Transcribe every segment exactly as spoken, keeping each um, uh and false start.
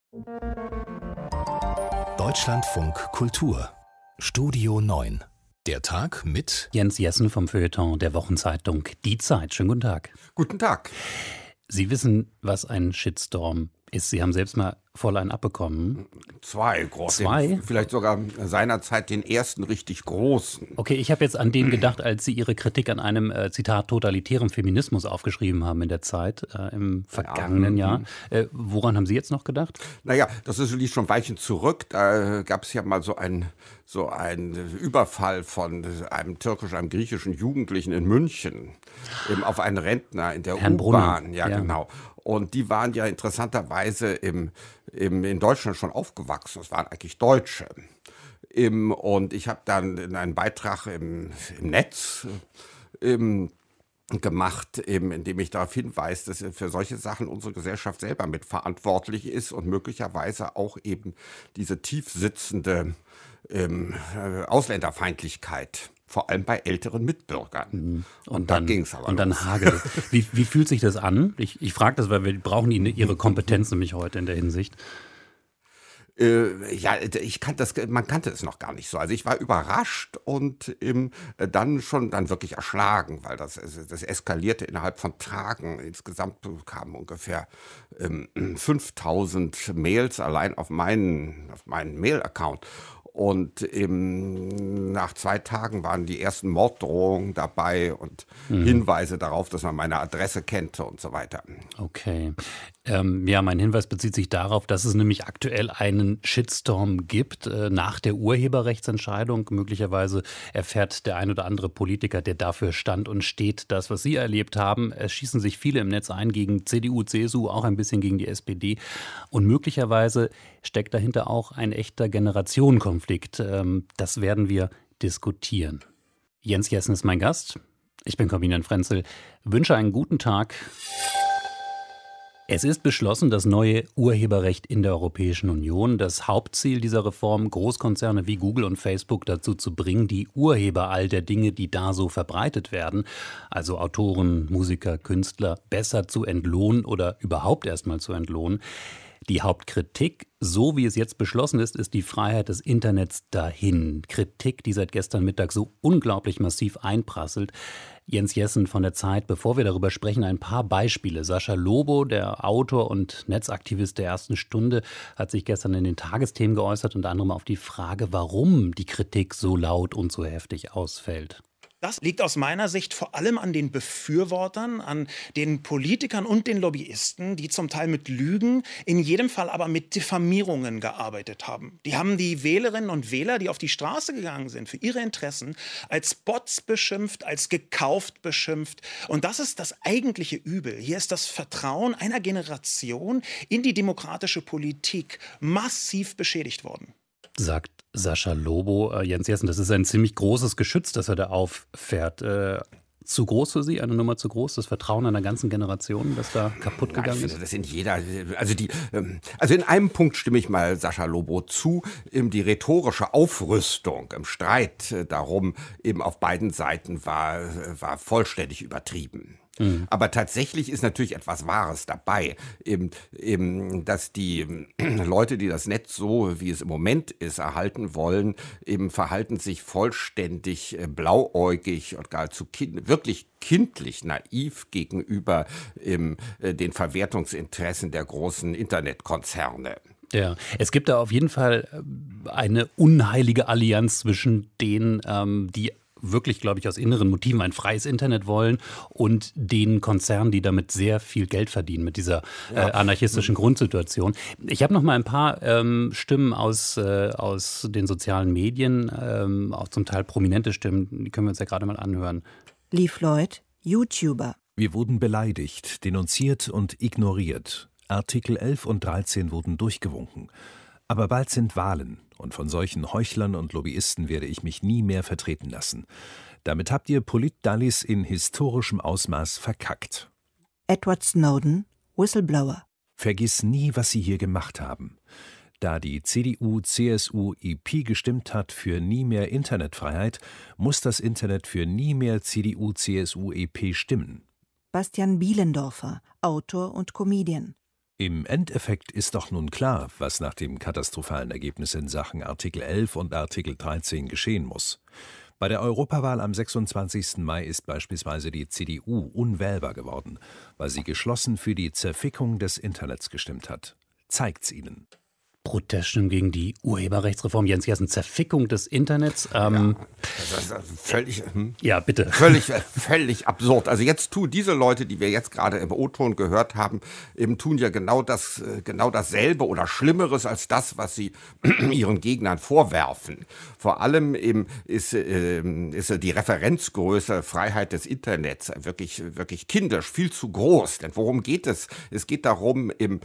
Deutschlandfunk Kultur Studio neun. Der Tag mit Jens Jessen vom Feuilleton der Wochenzeitung Die Zeit. Schönen guten Tag. Guten Tag. Sie wissen, was ein Shitstorm ist. Sie haben selbst mal voll einen abbekommen. Zwei große. Zwei? Vielleicht sogar seinerzeit den ersten richtig großen. Okay, ich habe jetzt an den gedacht, als Sie Ihre Kritik an einem, äh, Zitat, totalitären Feminismus aufgeschrieben haben in der Zeit, äh, im vergangenen Ja. Jahr. Äh, woran haben Sie jetzt noch gedacht? Naja, das ist liegt schon ein Weilchen zurück. Da gab es ja mal so einen so ein Überfall von einem türkischen, einem griechischen Jugendlichen in München eben auf einen Rentner in der Herrn U-Bahn. Brunner. Ja, Ja. genau. Und die waren ja interessanterweise im, im, in Deutschland schon aufgewachsen. Das waren eigentlich Deutsche. Im, und ich habe dann in einem Beitrag im, im Netz im, gemacht, eben, indem ich darauf hinweise, dass für solche Sachen unsere Gesellschaft selber mitverantwortlich ist und möglicherweise auch eben diese tief sitzende ähm, äh, Ausländerfeindlichkeit, vor allem bei älteren Mitbürgern. Und, Und da dann ging's aber Und dann los. hagelt es. Wie, wie fühlt sich das an? Ich, ich frage das, weil wir brauchen Ihnen Ihre Kompetenz nämlich heute in der Hinsicht. Äh, ja, ich kannte das, man kannte es noch gar nicht so. Also ich war überrascht und ähm, dann schon dann wirklich erschlagen, weil das, das eskalierte innerhalb von Tagen. Insgesamt kamen ungefähr ähm, fünftausend Mails allein auf meinen, auf meinen Mail-Account. Und eben nach zwei Tagen waren die ersten Morddrohungen dabei und mhm. Hinweise darauf, dass man meine Adresse kannte und so weiter. Okay. Ähm, ja, mein Hinweis bezieht sich darauf, dass es nämlich aktuell einen Shitstorm gibt äh, nach der Urheberrechtsentscheidung. Möglicherweise erfährt der ein oder andere Politiker, der dafür stand und steht, das, was Sie erlebt haben. Es schießen sich viele im Netz ein gegen C D U, C S U, auch ein bisschen gegen die S P D. Und möglicherweise steckt dahinter auch ein echter Generationenkonflikt. Ähm, das werden wir diskutieren. Jens Jessen ist mein Gast. Ich bin Corbinan Frenzel. Wünsche einen guten Tag. Es ist beschlossen, das neue Urheberrecht in der Europäischen Union. Das Hauptziel dieser Reform, Großkonzerne wie Google und Facebook dazu zu bringen, die Urheber all der Dinge, die da so verbreitet werden, also Autoren, Musiker, Künstler, besser zu entlohnen oder überhaupt erstmal zu entlohnen. Die Hauptkritik, so wie es jetzt beschlossen ist, ist die Freiheit des Internets dahin. Kritik, die seit gestern Mittag so unglaublich massiv einprasselt. Jens Jessen von der Zeit, bevor wir darüber sprechen, ein paar Beispiele. Sascha Lobo, der Autor und Netzaktivist der ersten Stunde, hat sich gestern in den Tagesthemen geäußert, unter anderem auf die Frage, warum die Kritik so laut und so heftig ausfällt. Das liegt aus meiner Sicht vor allem an den Befürwortern, an den Politikern und den Lobbyisten, die zum Teil mit Lügen, in jedem Fall aber mit Diffamierungen gearbeitet haben. Die haben die Wählerinnen und Wähler, die auf die Straße gegangen sind für ihre Interessen, als Bots beschimpft, als gekauft beschimpft. Und das ist das eigentliche Übel. Hier ist das Vertrauen einer Generation in die demokratische Politik massiv beschädigt worden. Sagt Sascha Lobo. Äh, Jens Jessen, das ist ein ziemlich großes Geschütz, das er da auffährt. Äh, zu groß für Sie, eine Nummer zu groß? Das Vertrauen einer ganzen Generation, das da kaputt gegangen ich finde, ist? das in jeder, also die, also in einem Punkt stimme ich mal Sascha Lobo zu, eben die rhetorische Aufrüstung im Streit darum eben auf beiden Seiten war, war vollständig übertrieben. Mhm. Aber tatsächlich ist natürlich etwas Wahres dabei, eben, eben, dass die Leute, die das Netz so, wie es im Moment ist, erhalten wollen, eben verhalten sich vollständig blauäugig und geradezu kind, wirklich kindlich naiv gegenüber eben, den Verwertungsinteressen der großen Internetkonzerne. Ja, es gibt da auf jeden Fall eine unheilige Allianz zwischen denen, ähm, die wirklich, glaube ich, aus inneren Motiven ein freies Internet wollen und den Konzernen, die damit sehr viel Geld verdienen, mit dieser ja. äh, anarchistischen Grundsituation. Ich habe noch mal ein paar ähm, Stimmen aus, äh, aus den sozialen Medien, ähm, auch zum Teil prominente Stimmen, die können wir uns ja gerade mal anhören. Lee Floyd, YouTuber. Wir wurden beleidigt, denunziert und ignoriert. Artikel elf und dreizehn wurden durchgewunken. Aber bald sind Wahlen und von solchen Heuchlern und Lobbyisten werde ich mich nie mehr vertreten lassen. Damit habt ihr Polit-Dallis in historischem Ausmaß verkackt. Edward Snowden, Whistleblower. Vergiss nie, was sie hier gemacht haben. Da die C D U C S U E P gestimmt hat für nie mehr Internetfreiheit, muss das Internet für nie mehr C D U C S U E P stimmen. Bastian Bielendorfer, Autor und Comedian. Im Endeffekt ist doch nun klar, was nach dem katastrophalen Ergebnis in Sachen Artikel elf und Artikel dreizehn geschehen muss. Bei der Europawahl am sechsundzwanzigsten Mai ist beispielsweise die C D U unwählbar geworden, weil sie geschlossen für die Zerfickung des Internets gestimmt hat. Zeigt's ihnen. Proteststimmen gegen die Urheberrechtsreform. Jens Jessen, Zerfickung des Internets. Ähm, ja, das ist völlig, hm, ja, bitte. Völlig, völlig absurd. Also jetzt tun diese Leute, die wir jetzt gerade im O-Ton gehört haben, eben tun ja genau das, genau dasselbe oder Schlimmeres als das, was sie ihren Gegnern vorwerfen. Vor allem eben ist, äh, ist die Referenzgröße Freiheit des Internets wirklich, wirklich kindisch, viel zu groß. Denn worum geht es? Es geht darum, im,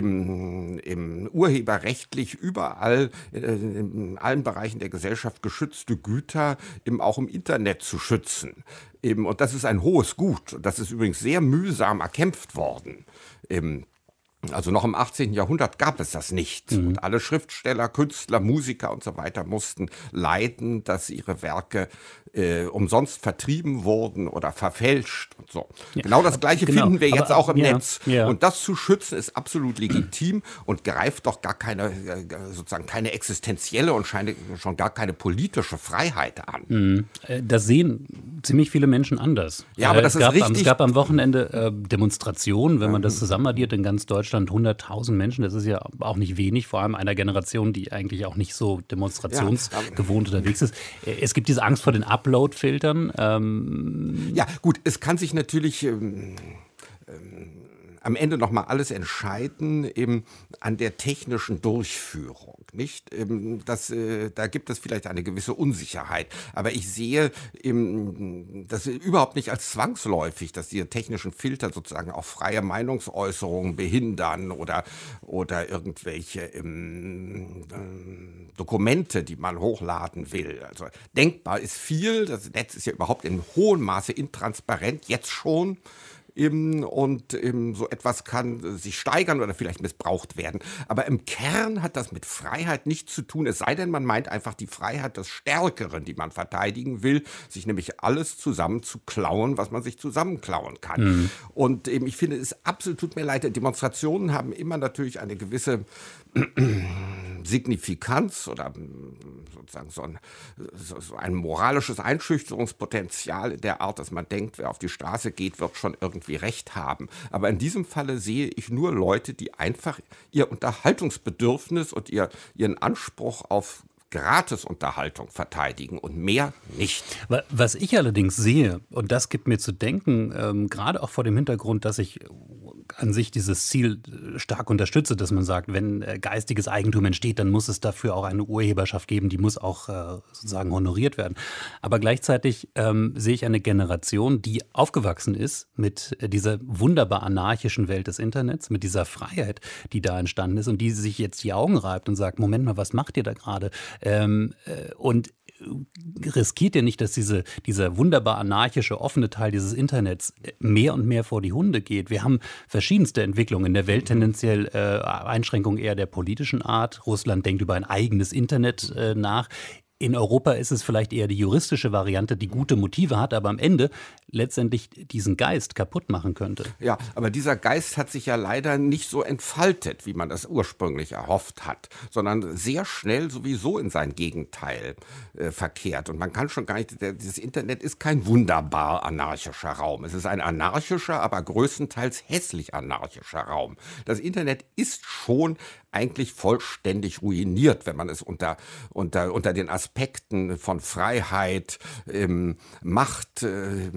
im, im Urheberrecht rechtlich überall, in allen Bereichen der Gesellschaft geschützte Güter eben auch im Internet zu schützen. Eben, und das ist ein hohes Gut. Das ist übrigens sehr mühsam erkämpft worden. Eben, also noch im achtzehnten Jahrhundert gab es das nicht. Mhm. Und alle Schriftsteller, Künstler, Musiker und so weiter mussten leiden, dass ihre Werke äh, umsonst vertrieben wurden oder verfälscht und so. Ja. Genau das Gleiche genau. finden wir jetzt aber, auch im ja, Netz. Ja. Und das zu schützen ist absolut legitim und greift doch gar keine, sozusagen keine existenzielle und schon gar keine politische Freiheit an. Mhm. Das sehen ziemlich viele Menschen anders. Ja, aber das es gab, ist richtig. Es gab am Wochenende äh, Demonstrationen, wenn man das zusammenaddiert in ganz Deutschland, hunderttausend Menschen. Das ist ja auch nicht wenig, vor allem einer Generation, die eigentlich auch nicht so demonstrationsgewohnt ja, unterwegs ist. Es gibt diese Angst vor den Upload-Filtern. Ähm ja, gut, es kann sich natürlich ähm, ähm, am Ende noch mal alles entscheiden eben an der technischen Durchführung, nicht? Ähm, das, äh, da gibt es vielleicht eine gewisse Unsicherheit, aber ich sehe eben das überhaupt nicht als zwangsläufig, dass diese technischen Filter sozusagen auch freie Meinungsäußerungen behindern oder, oder irgendwelche ähm, äh, Dokumente, die man hochladen will. Also denkbar ist viel, das Netz ist ja überhaupt in hohem Maße intransparent, jetzt schon. Eben, und eben so etwas kann sich steigern oder vielleicht missbraucht werden. Aber im Kern hat das mit Freiheit nichts zu tun, es sei denn, man meint einfach die Freiheit des Stärkeren, die man verteidigen will, sich nämlich alles zusammen zu klauen, was man sich zusammenklauen kann. Mhm. Und eben, ich finde, es absolut tut mir leid, Demonstrationen haben immer natürlich eine gewisse Signifikanz oder sozusagen so ein, so ein moralisches Einschüchterungspotenzial der Art, dass man denkt, wer auf die Straße geht, wird schon irgendwie Recht haben. Aber in diesem Falle sehe ich nur Leute, die einfach ihr Unterhaltungsbedürfnis und ihr, ihren Anspruch auf Gratisunterhaltung verteidigen und mehr nicht. Was ich allerdings sehe, und das gibt mir zu denken, ähm, gerade auch vor dem Hintergrund, dass ich an sich dieses Ziel stark unterstütze, dass man sagt, wenn äh, geistiges Eigentum entsteht, dann muss es dafür auch eine Urheberschaft geben, die muss auch äh, sozusagen honoriert werden. Aber gleichzeitig ähm, sehe ich eine Generation, die aufgewachsen ist mit äh, dieser wunderbar anarchischen Welt des Internets, mit dieser Freiheit, die da entstanden ist und die sich jetzt die Augen reibt und sagt, Moment mal, was macht ihr da gerade? Ähm, äh, und riskiert ihr nicht, dass diese, dieser wunderbar anarchische, offene Teil dieses Internets mehr und mehr vor die Hunde geht? Wir haben verschiedenste Entwicklungen in der Welt, tendenziell äh, Einschränkungen eher der politischen Art. Russland denkt über ein eigenes Internet äh, nach. In Europa ist es vielleicht eher die juristische Variante, die gute Motive hat, aber am Ende letztendlich diesen Geist kaputt machen könnte. Ja, aber dieser Geist hat sich ja leider nicht so entfaltet, wie man das ursprünglich erhofft hat, sondern sehr schnell sowieso in sein Gegenteil äh, verkehrt. Und man kann schon gar nicht, der, dieses Internet ist kein wunderbar anarchischer Raum. Es ist ein anarchischer, aber größtenteils hässlich anarchischer Raum. Das Internet ist schon eigentlich vollständig ruiniert, wenn man es unter, unter, unter den Aspekten von Freiheit, ähm, Macht, äh,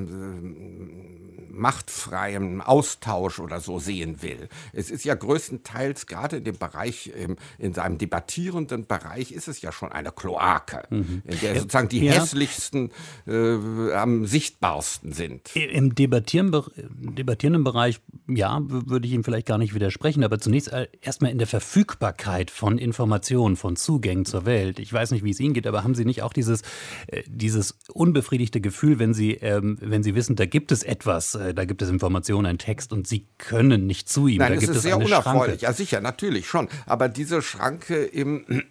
machtfreiem Austausch oder so sehen will. Es ist ja größtenteils, gerade in dem Bereich, ähm, in seinem debattierenden Bereich, ist es ja schon eine Kloake, mhm. in der sozusagen die ja. hässlichsten äh, am sichtbarsten sind. Im debattierenden Bereich, ja, würde ich ihm vielleicht gar nicht widersprechen, aber zunächst erstmal in der Verfügung Verfügbarkeit von Informationen, von Zugängen zur Welt. Ich weiß nicht, wie es Ihnen geht, aber haben Sie nicht auch dieses, äh, dieses unbefriedigte Gefühl, wenn Sie, ähm, wenn Sie wissen, da gibt es etwas, äh, da gibt es Informationen, einen Text und Sie können nicht zu ihm. Nein, da es gibt ist es sehr eine unerfreulich. Schranke. Ja, sicher, natürlich schon. Aber diese Schranke im,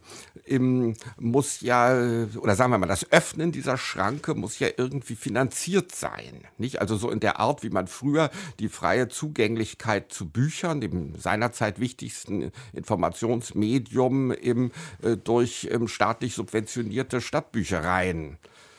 im muss ja, oder sagen wir mal, das Öffnen dieser Schranke muss ja irgendwie finanziert sein. Nicht? Also so in der Art, wie man früher die freie Zugänglichkeit zu Büchern, dem seinerzeit wichtigsten Informationsmedium, im, äh, durch ähm, staatlich subventionierte Stadtbüchereien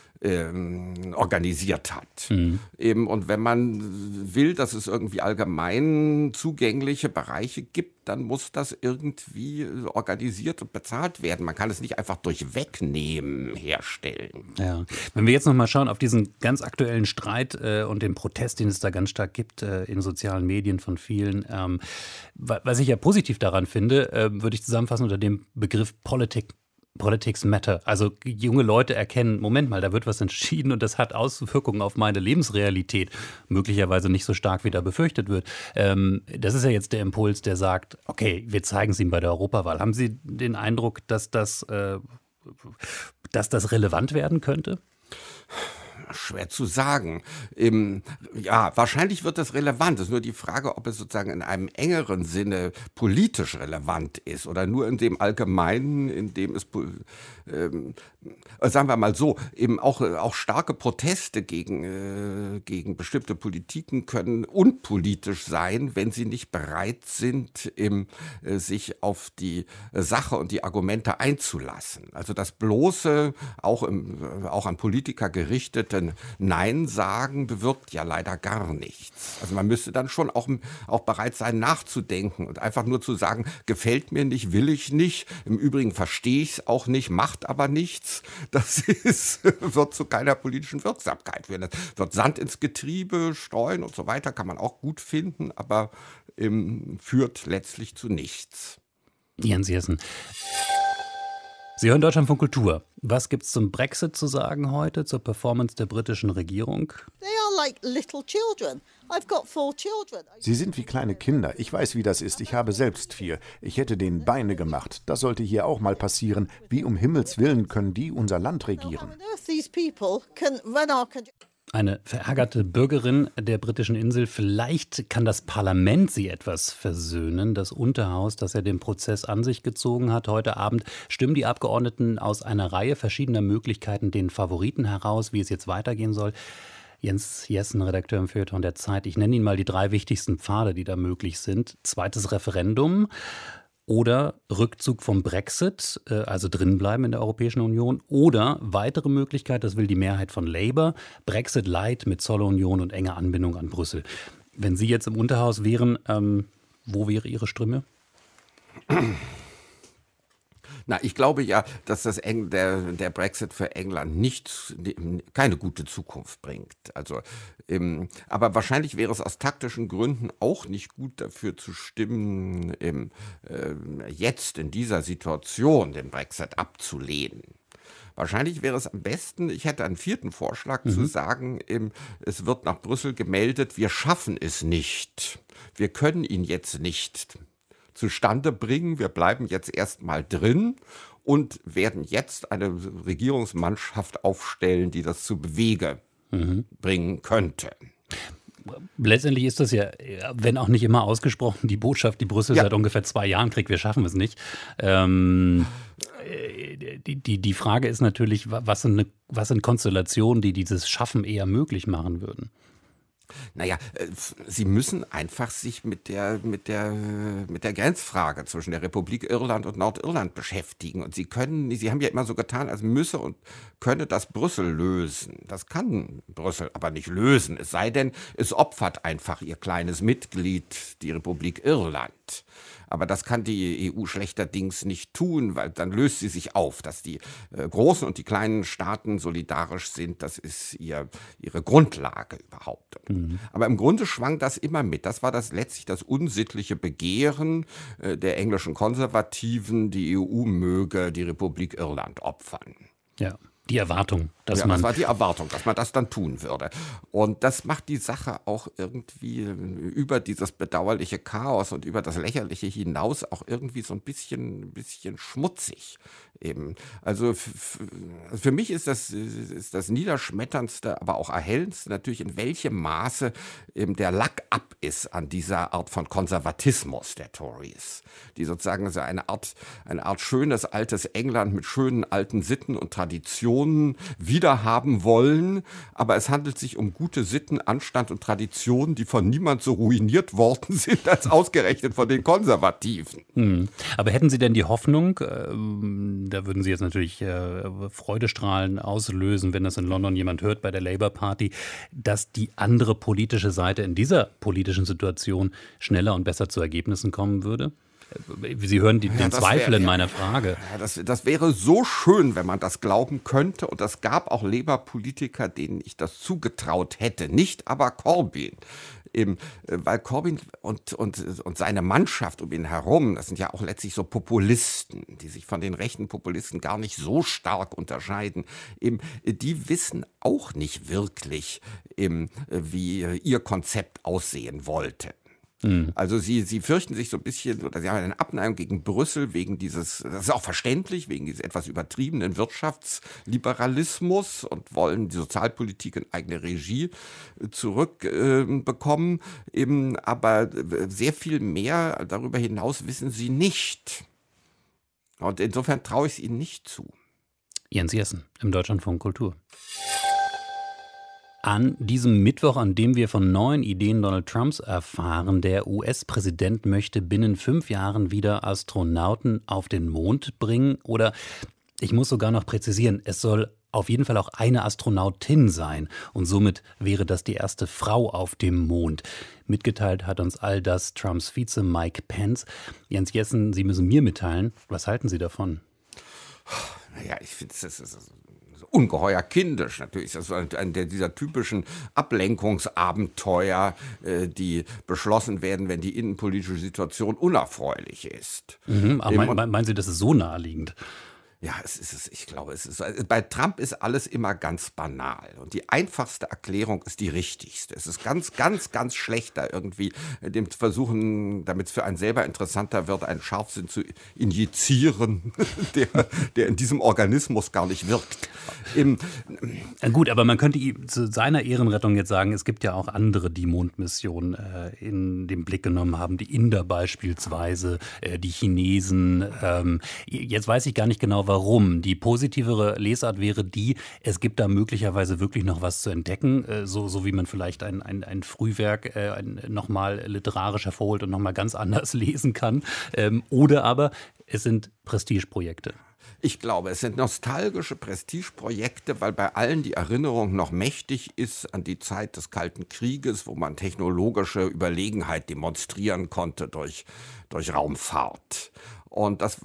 Ähm, organisiert hat. Mhm. Eben, und wenn man will, dass es irgendwie allgemein zugängliche Bereiche gibt, dann muss das irgendwie organisiert und bezahlt werden. Man kann es nicht einfach durch Wegnehmen herstellen. Ja. Wenn wir jetzt noch mal schauen auf diesen ganz aktuellen Streit äh, und den Protest, den es da ganz stark gibt äh, in sozialen Medien von vielen, ähm, was ich ja positiv daran finde, äh, würde ich zusammenfassen unter dem Begriff Politik. Politics matter. Also junge Leute erkennen, Moment mal, da wird was entschieden und das hat Auswirkungen auf meine Lebensrealität. Möglicherweise nicht so stark, wie da befürchtet wird. Ähm, das ist ja jetzt der Impuls, der sagt, okay, wir zeigen es ihm bei der Europawahl. Haben Sie den Eindruck, dass das, äh, dass das relevant werden könnte? Schwer zu sagen. Ähm, ja, wahrscheinlich wird das relevant. Es ist nur die Frage, ob es sozusagen in einem engeren Sinne politisch relevant ist oder nur in dem Allgemeinen, in dem es, ähm, sagen wir mal so, eben auch, auch starke Proteste gegen, äh, gegen bestimmte Politiken können unpolitisch sein, wenn sie nicht bereit sind, eben, äh, sich auf die Sache und die Argumente einzulassen. Also das bloße, auch, im, auch an Politiker gerichtete Nein sagen bewirkt ja leider gar nichts. Also man müsste dann schon auch, auch bereit sein, nachzudenken und einfach nur zu sagen, gefällt mir nicht, will ich nicht, im Übrigen verstehe ich es auch nicht, macht aber nichts. Das ist, wird zu keiner politischen Wirksamkeit führen. Das wird Sand ins Getriebe streuen und so weiter, kann man auch gut finden, aber ähm, führt letztlich zu nichts. Jens Jessen. Sie hören Deutschlandfunk Kultur. Was gibt's zum Brexit zu sagen heute, zur Performance der britischen Regierung? Sie sind wie kleine Kinder. Ich weiß, wie das ist. Ich habe selbst vier. Ich hätte denen Beine gemacht. Das sollte hier auch mal passieren. Wie um Himmels Willen können die unser Land regieren? Eine verärgerte Bürgerin der britischen Insel. Vielleicht kann das Parlament sie etwas versöhnen. Das Unterhaus, das ja den Prozess an sich gezogen hat. Heute Abend stimmen die Abgeordneten aus einer Reihe verschiedener Möglichkeiten den Favoriten heraus, wie es jetzt weitergehen soll. Jens Jessen, Redakteur im Feuilleton der Zeit. Ich nenne Ihnen mal die drei wichtigsten Pfade, die da möglich sind. Zweites Referendum. Oder Rückzug vom Brexit, also drinbleiben in der Europäischen Union. Oder weitere Möglichkeit, das will die Mehrheit von Labour, Brexit Light mit Zollunion und enger Anbindung an Brüssel. Wenn Sie jetzt im Unterhaus wären, ähm, wo wäre Ihre Stimme? Na, ich glaube ja, dass das Eng, der, der Brexit für England nicht, keine gute Zukunft bringt. Also, ähm, aber wahrscheinlich wäre es aus taktischen Gründen auch nicht gut dafür zu stimmen, ähm, äh, jetzt in dieser Situation den Brexit abzulehnen. Wahrscheinlich wäre es am besten, ich hätte einen vierten Vorschlag, mhm. zu sagen, ähm, es wird nach Brüssel gemeldet, wir schaffen es nicht. Wir können ihn jetzt nicht zustande bringen. Wir bleiben jetzt erstmal drin und werden jetzt eine Regierungsmannschaft aufstellen, die das zu Bewege mhm. bringen könnte. Letztendlich ist das ja, wenn auch nicht immer ausgesprochen, die Botschaft, die Brüssel ja. seit ungefähr zwei Jahren kriegt, wir schaffen es nicht. Ähm, die, die, die Frage ist natürlich, was sind, eine, was sind Konstellationen, die dieses Schaffen eher möglich machen würden? Naja, sie müssen einfach sich mit der, mit der, mit der Grenzfrage zwischen der Republik Irland und Nordirland beschäftigen. Und sie können, sie haben ja immer so getan, als müsse und könne das Brüssel lösen. Das kann Brüssel aber nicht lösen. Es sei denn, es opfert einfach ihr kleines Mitglied, die Republik Irland. Aber das kann die E U schlechterdings nicht tun, weil dann löst sie sich auf. Dass die äh, großen und die kleinen Staaten solidarisch sind, das ist ihr, ihre Grundlage überhaupt. Mhm. Aber im Grunde schwang das immer mit. Das war das letztlich das unsittliche Begehren äh, der englischen Konservativen, die E U möge die Republik Irland opfern. Ja, die Erwartung. Dass ja, man das war die Erwartung, dass man das dann tun würde. Und das macht die Sache auch irgendwie über dieses bedauerliche Chaos und über das Lächerliche hinaus auch irgendwie so ein bisschen, bisschen schmutzig. Eben. Also für mich ist das, ist das Niederschmetterndste, aber auch Erhellendste natürlich, in welchem Maße eben der Lack ab ist an dieser Art von Konservatismus der Tories, die sozusagen so eine Art, eine Art schönes altes England mit schönen alten Sitten und Traditionen wiederhaben wollen, aber es handelt sich um gute Sitten, Anstand und Traditionen, die von niemand so ruiniert worden sind, als ausgerechnet von den Konservativen. Hm. Aber hätten Sie denn die Hoffnung, äh, da würden Sie jetzt natürlich äh, Freudestrahlen auslösen, wenn das in London jemand hört bei der Labour Party, dass die andere politische Seite in dieser politischen Situation schneller und besser zu Ergebnissen kommen würde? Sie hören die, den ja, Zweifel wär, in meiner Frage. Ja, das, das wäre so schön, wenn man das glauben könnte. Und es gab auch Labour-Politiker, denen ich das zugetraut hätte. Nicht aber Corbyn. Eben, weil Corbyn und, und, und seine Mannschaft um ihn herum, das sind ja auch letztlich so Populisten, die sich von den rechten Populisten gar nicht so stark unterscheiden. Eben, die wissen auch nicht wirklich, eben, wie ihr Konzept aussehen wollte. Also sie, sie fürchten sich so ein bisschen, oder sie haben eine Abneigung gegen Brüssel wegen dieses, das ist auch verständlich, wegen dieses etwas übertriebenen Wirtschaftsliberalismus und wollen die Sozialpolitik in eigene Regie zurückbekommen. Äh, eben, aber sehr viel mehr darüber hinaus wissen sie nicht. Und insofern traue ich es ihnen nicht zu. Jens Jessen im Deutschlandfunk Kultur. An diesem Mittwoch, an dem wir von neuen Ideen Donald Trumps erfahren, der U S-Präsident möchte binnen fünf Jahren wieder Astronauten auf den Mond bringen. Oder ich muss sogar noch präzisieren, es soll auf jeden Fall auch eine Astronautin sein. Und somit wäre das die erste Frau auf dem Mond. Mitgeteilt hat uns all das Trumps Vize Mike Pence. Jens Jessen, Sie müssen mir mitteilen, was halten Sie davon? Naja, ich finde, das ist ungeheuer kindisch. Natürlich ist das ein dieser typischen Ablenkungsabenteuer, die beschlossen werden, wenn die innenpolitische Situation unerfreulich ist. Mhm, aber mein, meinen Sie, das ist so naheliegend? Ja, es ist, ich glaube, es ist, bei Trump ist alles immer ganz banal. Und die einfachste Erklärung ist die richtigste. Es ist ganz, ganz, ganz schlecht, da irgendwie dem zu versuchen, damit es für einen selber interessanter wird, einen Scharfsinn zu injizieren, der, der in diesem Organismus gar nicht wirkt. Im, Gut, aber man könnte zu seiner Ehrenrettung jetzt sagen, es gibt ja auch andere, die Mondmissionen äh, in den Blick genommen haben. Die Inder beispielsweise, äh, die Chinesen. Ähm, jetzt weiß ich gar nicht genau, warum. Die positivere Lesart wäre die, es gibt da möglicherweise wirklich noch was zu entdecken, äh, so, so wie man vielleicht ein, ein, ein Frühwerk äh, nochmal literarisch hervorholt und nochmal ganz anders lesen kann. Ähm, oder aber es sind Prestigeprojekte. Ich glaube, es sind nostalgische Prestigeprojekte, weil bei allen die Erinnerung noch mächtig ist an die Zeit des Kalten Krieges, wo man technologische Überlegenheit demonstrieren konnte durch, durch Raumfahrt. Und das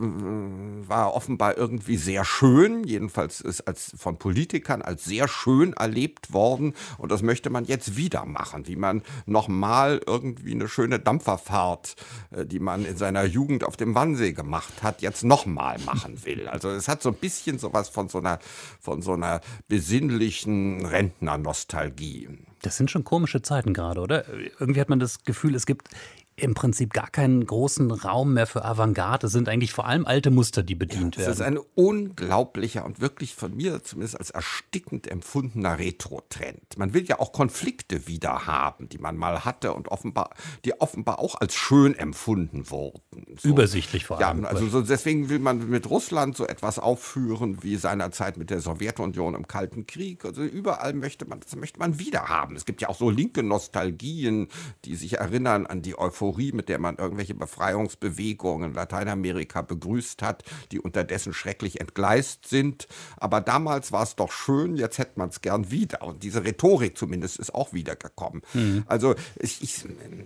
war offenbar irgendwie sehr schön, jedenfalls ist als von Politikern als sehr schön erlebt worden. Und das möchte man jetzt wieder machen, wie man nochmal irgendwie eine schöne Dampferfahrt, die man in seiner Jugend auf dem Wannsee gemacht hat, jetzt nochmal machen will. Also es hat so ein bisschen sowas von so einer, von so einer besinnlichen Rentnernostalgie. Das sind schon komische Zeiten gerade, oder? Irgendwie hat man das Gefühl, es gibt im Prinzip gar keinen großen Raum mehr für Avantgarde. Es sind eigentlich vor allem alte Muster, die bedient ja, werden. Es ist ein unglaublicher und wirklich von mir zumindest als erstickend empfundener Retro-Trend. Man will ja auch Konflikte wieder haben, die man mal hatte und offenbar, die offenbar auch als schön empfunden wurden. So. Übersichtlich vor allem. Ja, also so deswegen will man mit Russland so etwas aufführen wie seinerzeit mit der Sowjetunion im Kalten Krieg. Also überall möchte man, das möchte man wieder haben. Es gibt ja auch so linke Nostalgien, die sich erinnern an die Euphorie, mit der man irgendwelche Befreiungsbewegungen in Lateinamerika begrüßt hat, die unterdessen schrecklich entgleist sind. Aber damals war es doch schön, jetzt hätte man es gern wieder. Und diese Rhetorik zumindest ist auch wiedergekommen. Mhm. Also ich, ich,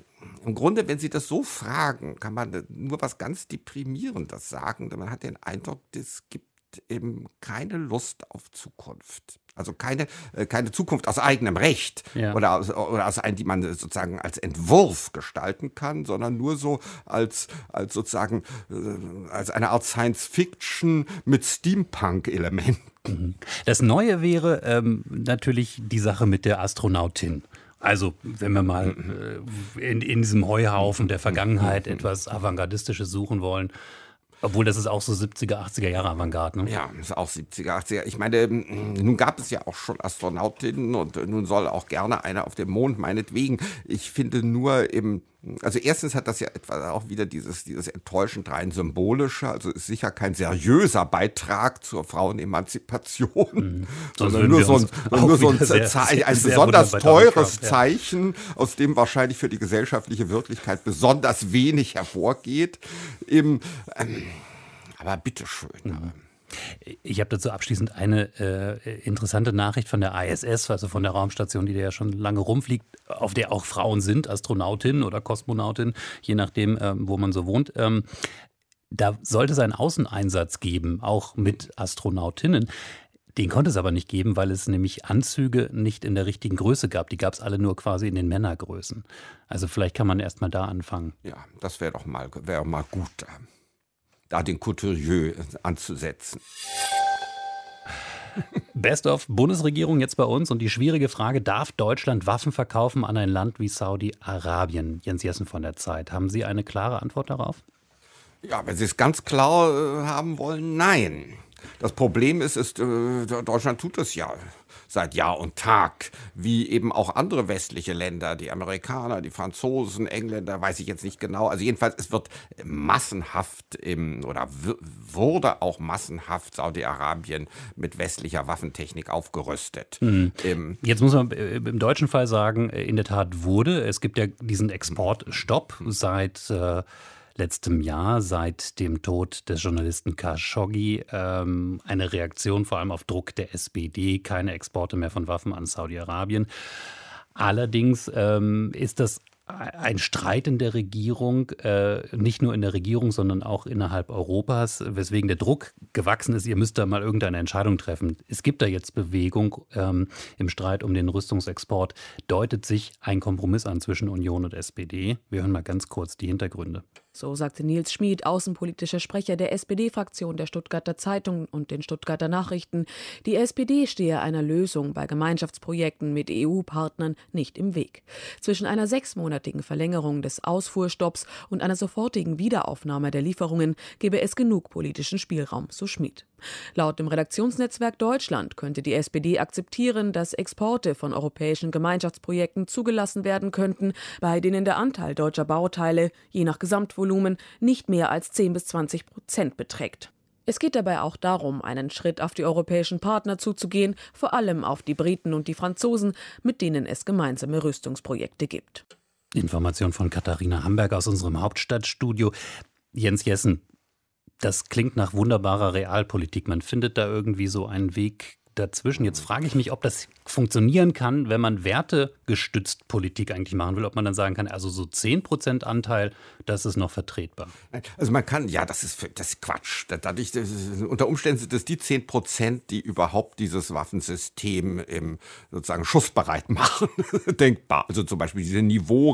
im Grunde, wenn Sie das so fragen, kann man nur was ganz Deprimierendes sagen. Man hat den Eindruck, es gibt eben keine Lust auf Zukunft. Also keine, keine Zukunft aus eigenem Recht ja. oder, aus, oder aus einem, die man sozusagen als Entwurf gestalten kann, sondern nur so als, als sozusagen als eine Art Science-Fiction mit Steampunk-Elementen. Das Neue wäre ähm, natürlich die Sache mit der Astronautin. Also, wenn wir mal äh, in, in diesem Heuhaufen der Vergangenheit etwas Avantgardistisches suchen wollen. Obwohl, das ist auch so siebziger, achtziger Jahre Avantgarde, ne? Ja, ist auch siebziger, achtziger. Ich meine, nun gab es ja auch schon Astronautinnen und nun soll auch gerne eine auf dem Mond, meinetwegen. Ich finde nur im, also erstens hat das ja etwa auch wieder dieses, dieses enttäuschend rein symbolische, also ist sicher kein seriöser Beitrag zur Frauenemanzipation, mhm. sondern nur so ein, nur so ein, sehr, sehr, ein besonders teures ja. Zeichen, aus dem wahrscheinlich für die gesellschaftliche Wirklichkeit besonders wenig hervorgeht. Im, ähm, aber bitteschön. Mhm. Ich habe dazu abschließend eine äh, interessante Nachricht von der I S S, also von der Raumstation, die da ja schon lange rumfliegt, auf der auch Frauen sind, Astronautinnen oder Kosmonautinnen, je nachdem, ähm, wo man so wohnt. Ähm, da sollte es einen Außeneinsatz geben, auch mit Astronautinnen. Den konnte es aber nicht geben, weil es nämlich Anzüge nicht in der richtigen Größe gab. Die gab es alle nur quasi in den Männergrößen. Also vielleicht kann man erst mal da anfangen. Ja, das wäre doch mal, wär mal gut, da den Couturier anzusetzen. Best of Bundesregierung jetzt bei uns und die schwierige Frage, darf Deutschland Waffen verkaufen an ein Land wie Saudi-Arabien? Jens Jessen von der Zeit. Haben Sie eine klare Antwort darauf? Ja, wenn Sie es ganz klar äh, haben wollen, nein. Das Problem ist, ist äh, Deutschland tut es ja seit Jahr und Tag, wie eben auch andere westliche Länder, die Amerikaner, die Franzosen, Engländer, weiß ich jetzt nicht genau. Also jedenfalls, es wird massenhaft im, oder w- wurde auch massenhaft Saudi-Arabien mit westlicher Waffentechnik aufgerüstet. Mhm. Ähm, jetzt muss man im deutschen Fall sagen, in der Tat wurde. Es gibt ja diesen Exportstopp seit äh, letztem Jahr, seit dem Tod des Journalisten Khashoggi, ähm, eine Reaktion vor allem auf Druck der S P D, keine Exporte mehr von Waffen an Saudi-Arabien. Allerdings ähm, ist das ein Streit in der Regierung, äh, nicht nur in der Regierung, sondern auch innerhalb Europas, weswegen der Druck gewachsen ist, ihr müsst da mal irgendeine Entscheidung treffen. Es gibt da jetzt Bewegung ähm, im Streit um den Rüstungsexport. Deutet sich ein Kompromiss an zwischen Union und S P D? Wir hören mal ganz kurz die Hintergründe. So sagte Nils Schmid, außenpolitischer Sprecher der S P D-Fraktion der Stuttgarter Zeitung und den Stuttgarter Nachrichten. Die S P D stehe einer Lösung bei Gemeinschaftsprojekten mit E U-Partnern nicht im Weg. Zwischen einer sechsmonatigen Verlängerung des Ausfuhrstopps und einer sofortigen Wiederaufnahme der Lieferungen gebe es genug politischen Spielraum, so Schmid. Laut dem Redaktionsnetzwerk Deutschland könnte die S P D akzeptieren, dass Exporte von europäischen Gemeinschaftsprojekten zugelassen werden könnten, bei denen der Anteil deutscher Bauteile, je nach Gesamtvolumen, nicht mehr als zehn bis zwanzig Prozent beträgt. Es geht dabei auch darum, einen Schritt auf die europäischen Partner zuzugehen, vor allem auf die Briten und die Franzosen, mit denen es gemeinsame Rüstungsprojekte gibt. Information von Katharina Hamberg aus unserem Hauptstadtstudio. Jens Jessen, das klingt nach wunderbarer Realpolitik. Man findet da irgendwie so einen Weg dazwischen. Jetzt frage ich mich, ob das funktionieren kann, wenn man wertegestützt Politik eigentlich machen will, ob man dann sagen kann, also so zehn Prozent Anteil, das ist noch vertretbar. Also man kann, ja, das ist, das ist Quatsch. Dadurch, das ist, unter Umständen sind es die zehn Prozent, die überhaupt dieses Waffensystem im, sozusagen schussbereit machen, denkbar. Also zum Beispiel diese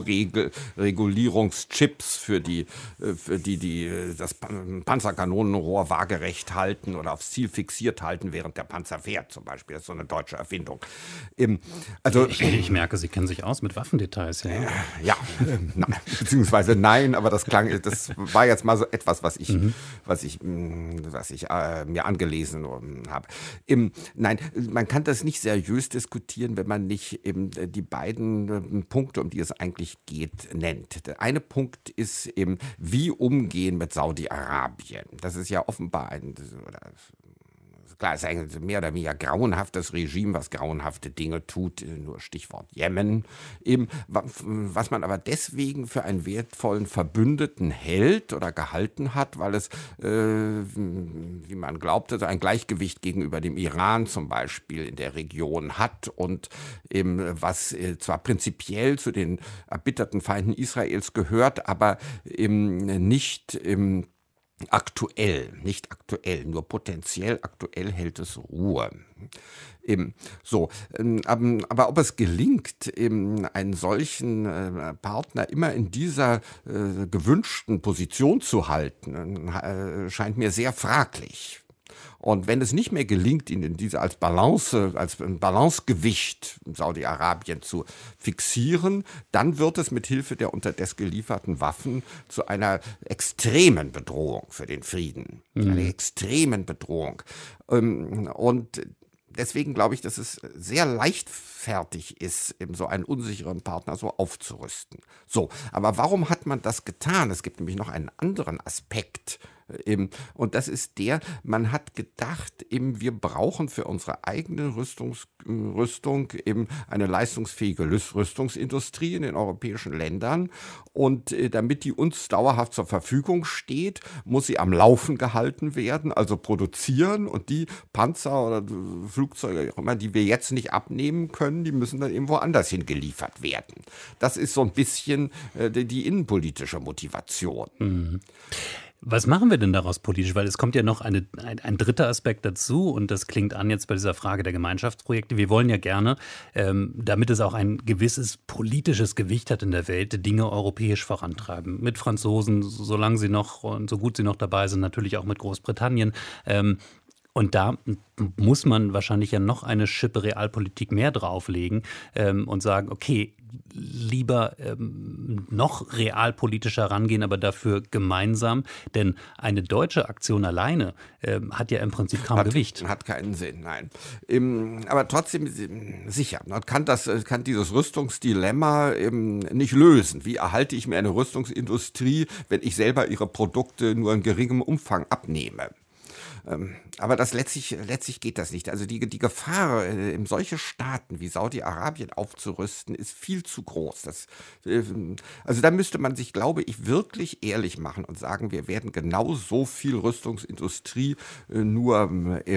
Niveauregulierungschips für die, für die, die das Panzerkanonenrohr waagerecht halten oder aufs Ziel fixiert halten, während der Panzer fährt zum Beispiel. Das ist so eine deutsche Erfindung. Also, ich, ich merke, Sie kennen sich aus mit Waffendetails. Ja, ja äh, nein, beziehungsweise nein, aber das klang, das war jetzt mal so etwas, was ich, mhm. was ich, was ich äh, mir angelesen habe. Im, nein, man kann das nicht seriös diskutieren, wenn man nicht eben die beiden Punkte, um die es eigentlich geht, nennt. Der eine Punkt ist eben, wie umgehen mit Saudi-Arabien. Das ist ja offenbar ein, oder klar, es ist ein mehr oder weniger grauenhaftes Regime, was grauenhafte Dinge tut, nur Stichwort Jemen. Eben, was man aber deswegen für einen wertvollen Verbündeten hält oder gehalten hat, weil es, äh, wie man glaubte, ein Gleichgewicht gegenüber dem Iran zum Beispiel in der Region hat und eben, was äh, zwar prinzipiell zu den erbitterten Feinden Israels gehört, aber eben nicht im aktuell, nicht aktuell, nur potenziell aktuell hält es Ruhe. Eben, so, ähm, aber ob es gelingt, eben einen solchen äh, Partner immer in dieser äh, gewünschten Position zu halten, äh, scheint mir sehr fraglich. Und wenn es nicht mehr gelingt, ihn in diese als Balance, als ein Balancegewicht Saudi-Arabien zu fixieren, dann wird es mit Hilfe der unterdessen gelieferten Waffen zu einer extremen Bedrohung für den Frieden. Mhm. Einer extremen Bedrohung. Und deswegen glaube ich, dass es sehr leichtfertig ist, eben so einen unsicheren Partner so aufzurüsten. So, aber warum hat man das getan? Es gibt nämlich noch einen anderen Aspekt. Eben. Und das ist der, man hat gedacht, eben wir brauchen für unsere eigene Rüstungs, Rüstung eben eine leistungsfähige Rüstungsindustrie in den europäischen Ländern. Und äh, damit die uns dauerhaft zur Verfügung steht, muss sie am Laufen gehalten werden, also produzieren. Und die Panzer oder Flugzeuge, auch immer, die wir jetzt nicht abnehmen können, die müssen dann eben woanders hingeliefert werden. Das ist so ein bisschen äh, die, die innenpolitische Motivation. Mhm. Was machen wir denn daraus politisch? Weil es kommt ja noch eine, ein, ein dritter Aspekt dazu und das klingt an jetzt bei dieser Frage der Gemeinschaftsprojekte. Wir wollen ja gerne, ähm, damit es auch ein gewisses politisches Gewicht hat in der Welt, Dinge europäisch vorantreiben. Mit Franzosen, solange sie noch und so gut sie noch dabei sind, natürlich auch mit Großbritannien. Ähm, Und da muss man wahrscheinlich ja noch eine Schippe Realpolitik mehr drauflegen ähm, und sagen, okay, lieber ähm, noch realpolitischer rangehen, aber dafür gemeinsam. Denn eine deutsche Aktion alleine ähm, hat ja im Prinzip kaum hat, Gewicht. Hat keinen Sinn, nein. Ähm, aber trotzdem, sicher, man kann, das, kann dieses Rüstungsdilemma ähm, nicht lösen. Wie erhalte ich mir eine Rüstungsindustrie, wenn ich selber ihre Produkte nur in geringem Umfang abnehme? Aber das letztlich, letztlich geht das nicht. Also die, die Gefahr, in solche Staaten wie Saudi-Arabien aufzurüsten, ist viel zu groß. Das, also da müsste man sich, glaube ich, wirklich ehrlich machen und sagen, wir werden genau so viel Rüstungsindustrie nur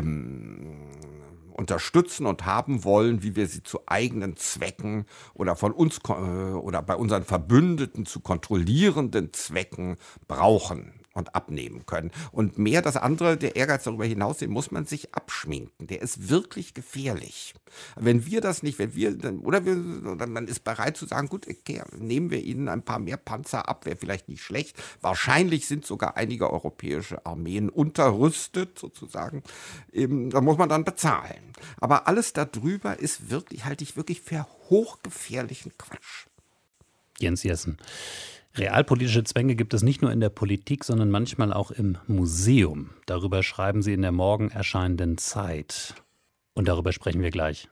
im unterstützen und haben wollen, wie wir sie zu eigenen Zwecken oder von uns oder bei unseren Verbündeten zu kontrollierenden Zwecken brauchen und abnehmen können. Und mehr das andere, der Ehrgeiz darüber hinaus, den muss man sich abschminken. Der ist wirklich gefährlich. Wenn wir das nicht, wenn wir, oder, wir, oder man ist bereit zu sagen, gut, okay, nehmen wir ihnen ein paar mehr Panzer ab, wäre vielleicht nicht schlecht. Wahrscheinlich sind sogar einige europäische Armeen unterrüstet, sozusagen. Eben, da muss man dann bezahlen. Aber alles darüber ist wirklich, halte ich wirklich für hochgefährlichen Quatsch. Jens Jessen. Realpolitische Zwänge gibt es nicht nur in der Politik, sondern manchmal auch im Museum. Darüber schreiben Sie in der morgen erscheinenden Zeit. Und darüber sprechen wir gleich.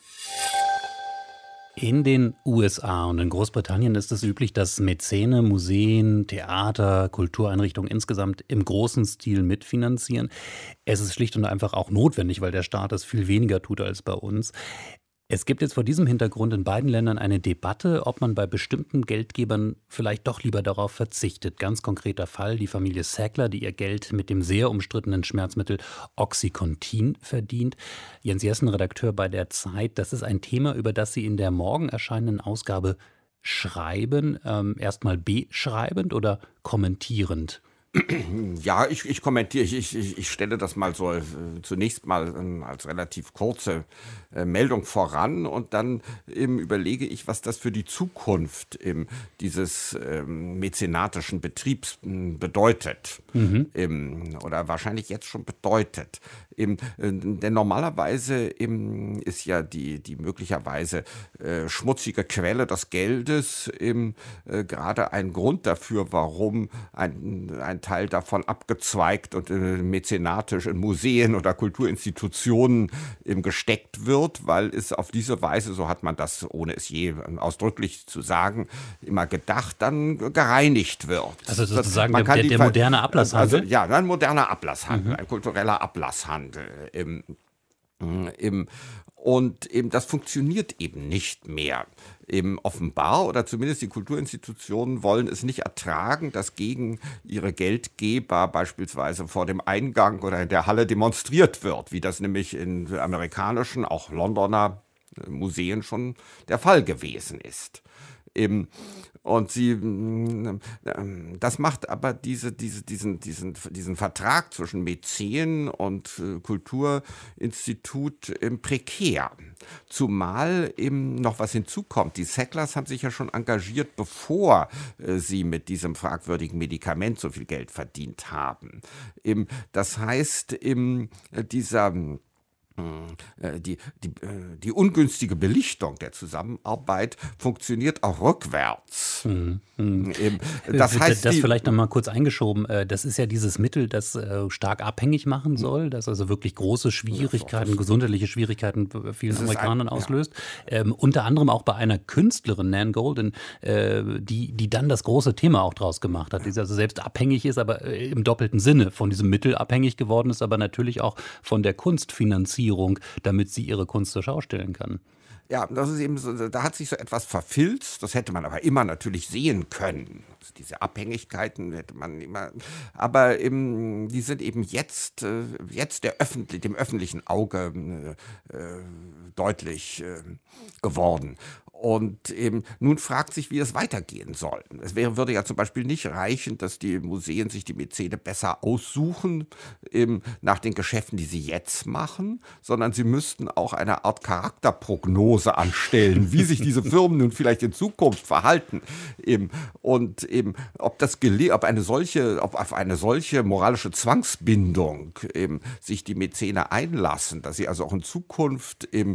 In den U S A und in Großbritannien ist es üblich, dass Mäzene Museen, Theater, Kultureinrichtungen insgesamt im großen Stil mitfinanzieren. Es ist schlicht und einfach auch notwendig, weil der Staat das viel weniger tut als bei uns. Es gibt jetzt vor diesem Hintergrund in beiden Ländern eine Debatte, ob man bei bestimmten Geldgebern vielleicht doch lieber darauf verzichtet. Ganz konkreter Fall, die Familie Sackler, die ihr Geld mit dem sehr umstrittenen Schmerzmittel Oxycontin verdient. Jens Jessen, Redakteur bei der Zeit, das ist ein Thema, über das Sie in der morgen erscheinenden Ausgabe schreiben. Ähm, erstmal beschreibend oder kommentierend? Ja, ich, ich kommentiere, ich, ich, ich stelle das mal so äh, zunächst mal äh, als relativ kurze äh, Meldung voran und dann eben überlege ich, was das für die Zukunft eben dieses ähm, mäzenatischen Betriebs äh, bedeutet. Mhm. Ähm, oder wahrscheinlich jetzt schon bedeutet. Eben, äh, denn normalerweise eben ist ja die, die möglicherweise äh, schmutzige Quelle des Geldes eben äh, gerade ein Grund dafür, warum ein, ein Teil davon abgezweigt und äh, mäzenatisch in Museen oder Kulturinstitutionen eben gesteckt wird, weil es auf diese Weise, so hat man das, ohne es je ausdrücklich zu sagen, immer gedacht, dann gereinigt wird. Also sozusagen der, der, der moderne Ablasshandel? Also, ja, ein moderner Ablasshandel, mhm. ein kultureller Ablasshandel. Im, im, und eben das funktioniert eben nicht mehr. Eben offenbar, oder zumindest die Kulturinstitutionen wollen es nicht ertragen, dass gegen ihre Geldgeber beispielsweise vor dem Eingang oder in der Halle demonstriert wird, wie das nämlich in amerikanischen, auch Londoner Museen schon der Fall gewesen ist. Eben. Und sie, das macht aber diese, diese, diesen, diesen, diesen Vertrag zwischen Mäzen und äh, Kulturinstitut äh, prekär. Zumal eben noch was hinzukommt. Die Sacklers haben sich ja schon engagiert, bevor äh, sie mit diesem fragwürdigen Medikament so viel Geld verdient haben. Eben, das heißt, eben, dieser Die, die, die ungünstige Belichtung der Zusammenarbeit funktioniert auch rückwärts. Mhm. Mhm. Das heißt, das die, vielleicht noch mal kurz eingeschoben. Das ist ja dieses Mittel, das stark abhängig machen soll, das also wirklich große Schwierigkeiten, gesundheitliche Schwierigkeiten bei vielen Amerikanern ein, auslöst. Ja. Ähm, unter anderem auch bei einer Künstlerin, Nan Goldin, äh, die, die dann das große Thema auch draus gemacht hat, die also selbst abhängig ist, aber im doppelten Sinne von diesem Mittel abhängig geworden ist, aber natürlich auch von der Kunstfinanzierung, damit sie ihre Kunst zur Schau stellen kann. Ja, das ist eben so, da hat sich so etwas verfilzt, das hätte man aber immer natürlich sehen können. Also diese Abhängigkeiten hätte man immer, aber eben, die sind eben jetzt, jetzt der öffentlich, dem öffentlichen Auge äh, deutlich äh, geworden. Und eben nun fragt sich, wie es weitergehen soll. Es wäre, würde ja zum Beispiel nicht reichen, dass die Museen sich die Mäzene besser aussuchen, eben nach den Geschäften, die sie jetzt machen, sondern sie müssten auch eine Art Charakterprognose anstellen, wie sich diese Firmen nun vielleicht in Zukunft verhalten. Eben. Und eben, ob das gele- ob eine solche, ob auf eine solche moralische Zwangsbindung eben sich die Mäzene einlassen, dass sie also auch in Zukunft eben,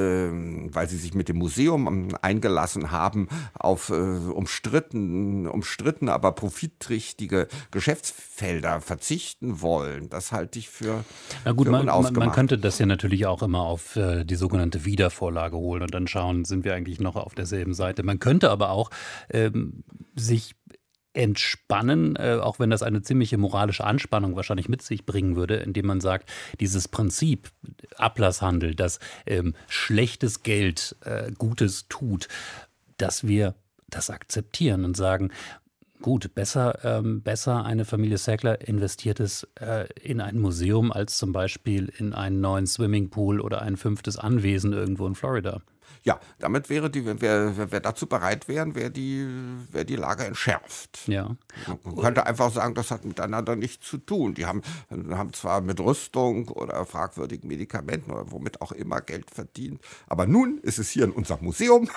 äh, weil sie sich mit dem Museum eingelassen haben, auf äh, umstritten, umstritten, aber profitträchtige Geschäftsfelder verzichten wollen. Das halte ich für, Na gut, für man, man, unausgemacht. man könnte das ja natürlich auch immer auf äh, die sogenannte Wiedervorlage holen und dann schauen, sind wir eigentlich noch auf derselben Seite. Man könnte aber auch ähm, sich entspannen, äh, auch wenn das eine ziemliche moralische Anspannung wahrscheinlich mit sich bringen würde, indem man sagt, dieses Prinzip Ablasshandel, dass ähm, schlechtes Geld äh, Gutes tut, dass wir das akzeptieren und sagen, gut, besser, ähm, besser eine Familie Sackler investiert es äh, in ein Museum als zum Beispiel in einen neuen Swimmingpool oder ein fünftes Anwesen irgendwo in Florida. Ja, damit wäre die, wenn wir, wenn wir dazu bereit wären, wäre die, wäre die Lage entschärft. Ja. Man könnte einfach sagen, das hat miteinander nichts zu tun. Die haben, haben zwar mit Rüstung oder fragwürdigen Medikamenten oder womit auch immer Geld verdient, aber nun ist es hier in unserem Museum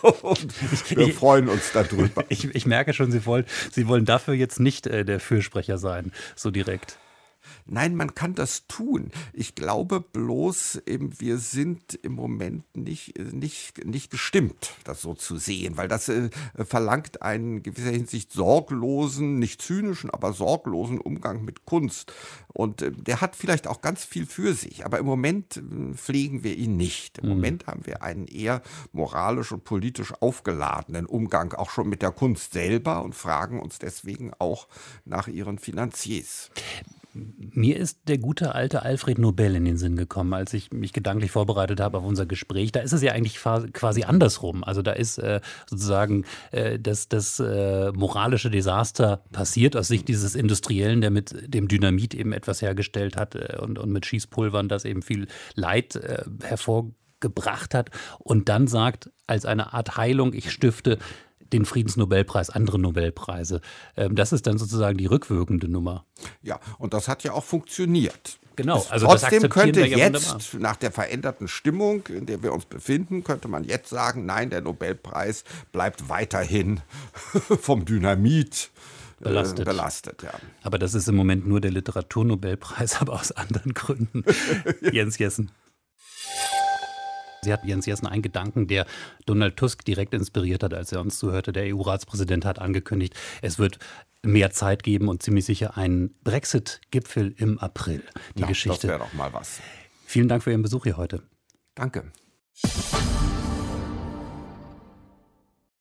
und wir ich, freuen uns darüber. Ich, ich merke schon, Sie wollen, Sie wollen dafür jetzt nicht äh, der Fürsprecher sein, so direkt. Nein, man kann das tun. Ich glaube bloß, eben, wir sind im Moment nicht, nicht, nicht bestimmt, das so zu sehen, weil das äh, verlangt einen in gewisser Hinsicht sorglosen, nicht zynischen, aber sorglosen Umgang mit Kunst. Und äh, der hat vielleicht auch ganz viel für sich, aber im Moment äh, pflegen wir ihn nicht. Im mhm. Moment haben wir einen eher moralisch und politisch aufgeladenen Umgang auch schon mit der Kunst selber und fragen uns deswegen auch nach ihren Finanziers. Mir ist der gute alte Alfred Nobel in den Sinn gekommen, als ich mich gedanklich vorbereitet habe auf unser Gespräch. Da ist es ja eigentlich quasi andersrum. Also da ist äh, sozusagen äh, das, das äh, moralische Desaster passiert aus Sicht dieses Industriellen, der mit dem Dynamit eben etwas hergestellt hat äh, und, und mit Schießpulvern, das eben viel Leid äh, hervorgebracht hat und dann sagt, als eine Art Heilung, ich stifte den Friedensnobelpreis, andere Nobelpreise. Das ist dann sozusagen die rückwirkende Nummer. Ja, und das hat ja auch funktioniert. Genau, es, also trotzdem das könnte wir ja jetzt, wunderbar. Nach der veränderten Stimmung, in der wir uns befinden, könnte man jetzt sagen, nein, der Nobelpreis bleibt weiterhin vom Dynamit belastet. Äh, belastet ja. Aber das ist im Moment nur der Literaturnobelpreis, aber aus anderen Gründen. Jens Jessen. Sie hat Jens Jessen einen Gedanken, der Donald Tusk direkt inspiriert hat, als er uns zuhörte. Der E U-Ratspräsident hat angekündigt, es wird mehr Zeit geben und ziemlich sicher einen Brexit-Gipfel im April. Die Na, Geschichte. Das wäre doch mal was. Vielen Dank für Ihren Besuch hier heute. Danke.